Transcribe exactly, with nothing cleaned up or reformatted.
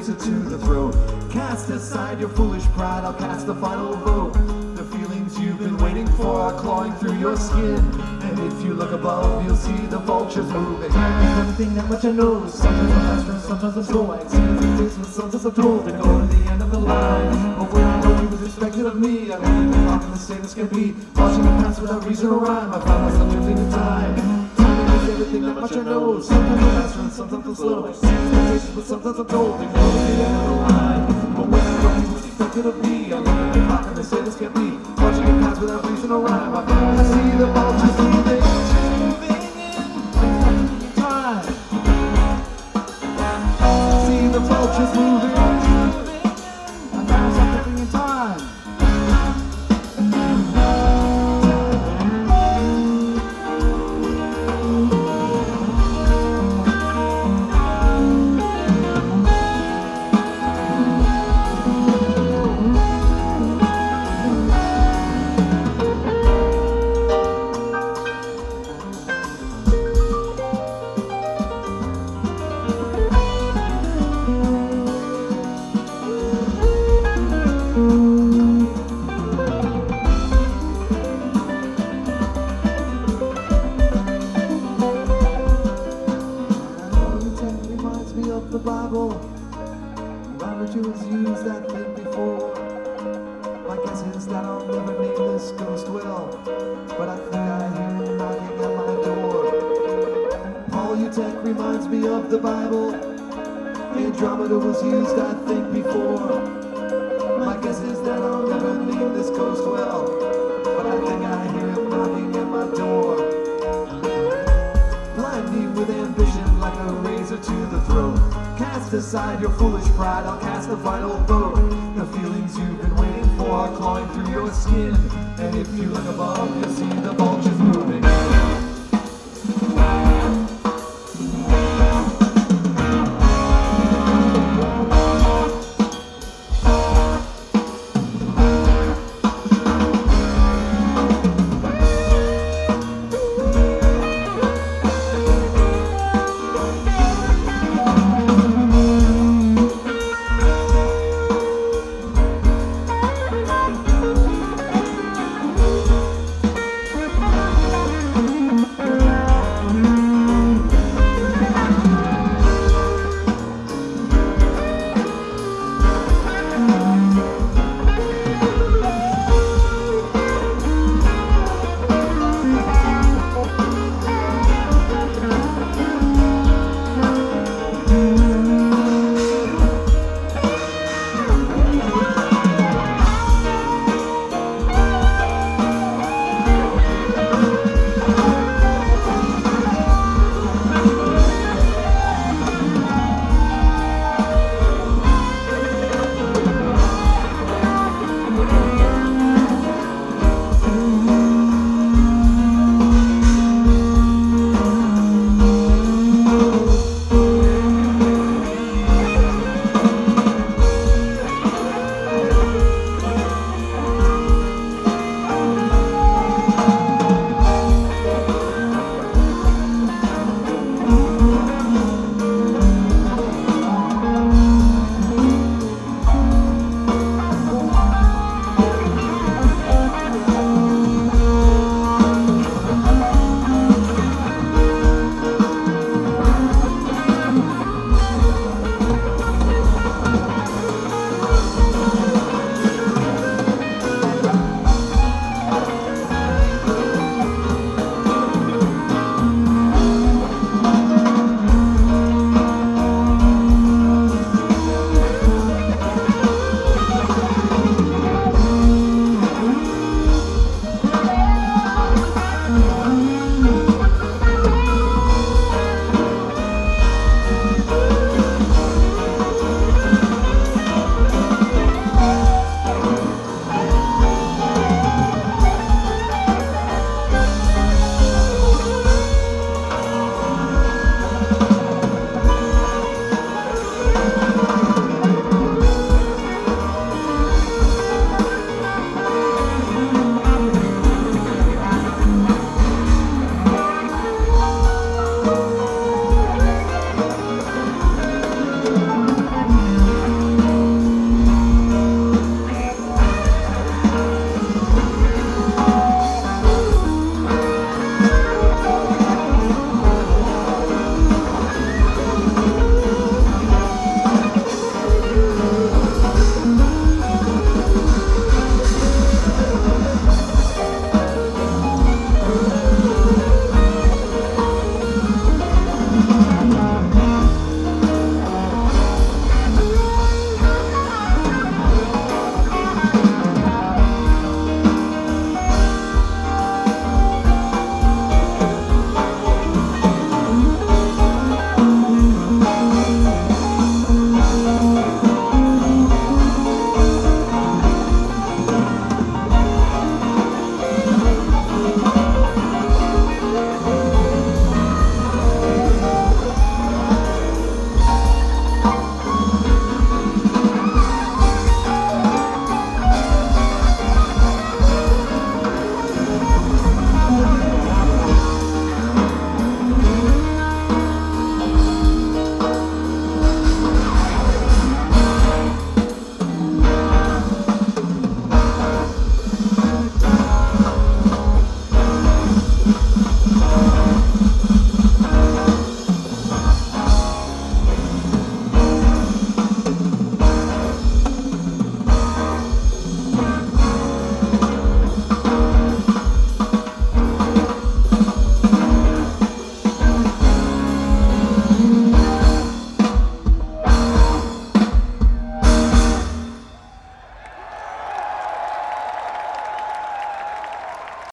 razor to the throat. Cast aside your foolish pride, I'll cast the final vote. The feelings you've been waiting for are clawing through your skin. And if you look above, you'll see the vultures moving. Everything that much I know, sometimes I'm faster, sometimes I'm slow. I exchange the days with sometimes I'm told to go to the end of the line. But when I know it was expected of me, I'm in the clock and the same as can be. Watching it pass without reason or rhyme, I find myself drifting in time. Timing is everything that much I know, sometimes I'm faster and sometimes I'm slow. I exchange the days, but sometimes I'm told to go to the end of the line. But when I know it was expected of me, I'm in the clock and the same as can be. Watching it pass without reason or rhyme, I finally see the vultures moving, moving in time. See the vultures moving, moving in. I found something in time. The Bible, language was used, I think, before. My guess is that I'll never name this ghost well, but I think I hear him knocking at my door. Polytech reminds me of the Bible. Andromeda was used, I think, before. My guess is that I'll never name this ghost well, but I think I hear him knocking at my door. Blind me with ambition like a razor to the throat. Cast aside your foolish pride, I'll cast the final vote. The feelings you've been waiting for are clawing through your skin. And if you look above, you'll see the vultures moving. Thank you.